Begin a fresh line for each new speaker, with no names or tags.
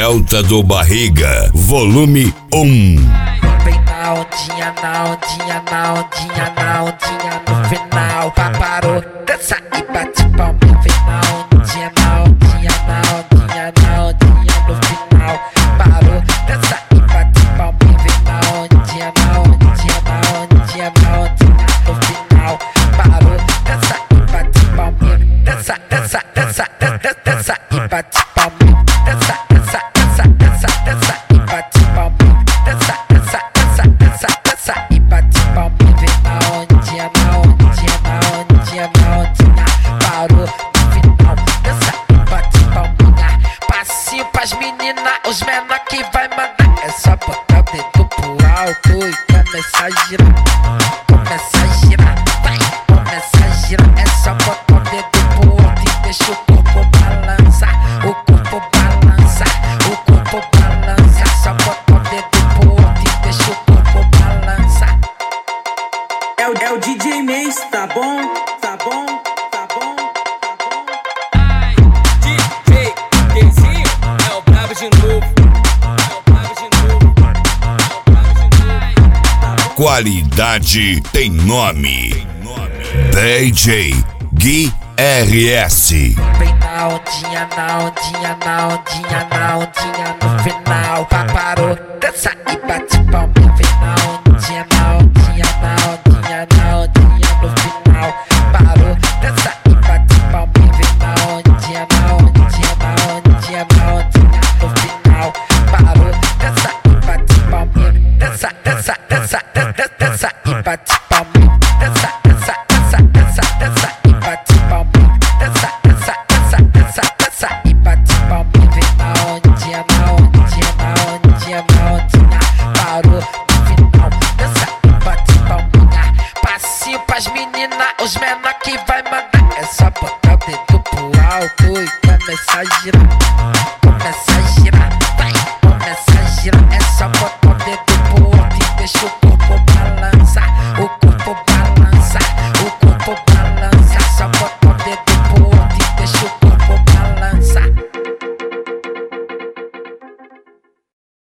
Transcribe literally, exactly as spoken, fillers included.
Delta do Barriga, volume um.
Vem na ondinha, na ondinha, na ondinha, na ondinha no final. Parou, dança e bate palminha. Vem na ondinha, na ondinha, na ondinha, na ondinha no final. Parou, dança e bate palminha. Vem na ondinha, na ondinha, na ondinha, na ondinha no final. Parou, dança e bate palminha. Dança, dança, dança, dança, dança e bate palminha. Dança, dança, dança, dança, dança e bate palminha. Dança, dança, dança, dança, dança e bate palminha. Vem na ondinha, na ondinha, na ondinha, na ondinha. Parou no final, dança e bate palminha. Passinho pras meninas, os menor que vai mandar. É só botar o dedo pro alto e começar a girar. Começa a girar, vai, começa a girar. É só botar o dedo pro alto e deixa o corpo balançar. O corpo balançar, o corpo balança. É só botar o dedo pro alto e deixa o corpo balançar.
É o, é o D J Mace, tá bom? Tá bom? Tá bom? Tá bom?
Ai, D J Kenzinho é o brabo de novo. É o brabo de novo. É o brabo de novo.
Qualidade tem nome. D J Gui R S.
Vem na ondinha, na ondinha, na ondinha, na ondinha no final. Parou, dança e bate palminha. Vem na ondinha, na ondinha, na ondinha, na ondinha no final. Parou, dança e bate palminha. Vem na ondinha, na ondinha, na ondinha, na ondinha no final. Parou, dança e bate palminha. Dança, dança, dança, dança, dança e bate palminha. Dança, dança, dança, dança, dança e bate palminha. Dança, dança, dança, dança, dança e bate palminha. Vem na ondinha, na ondinha, na ondinha, na ondinha. Parou no final, dança e bate palminha. Passinho pras meninas, os menor que vai mandar. É só botar o dedo pro alto e começar a girar.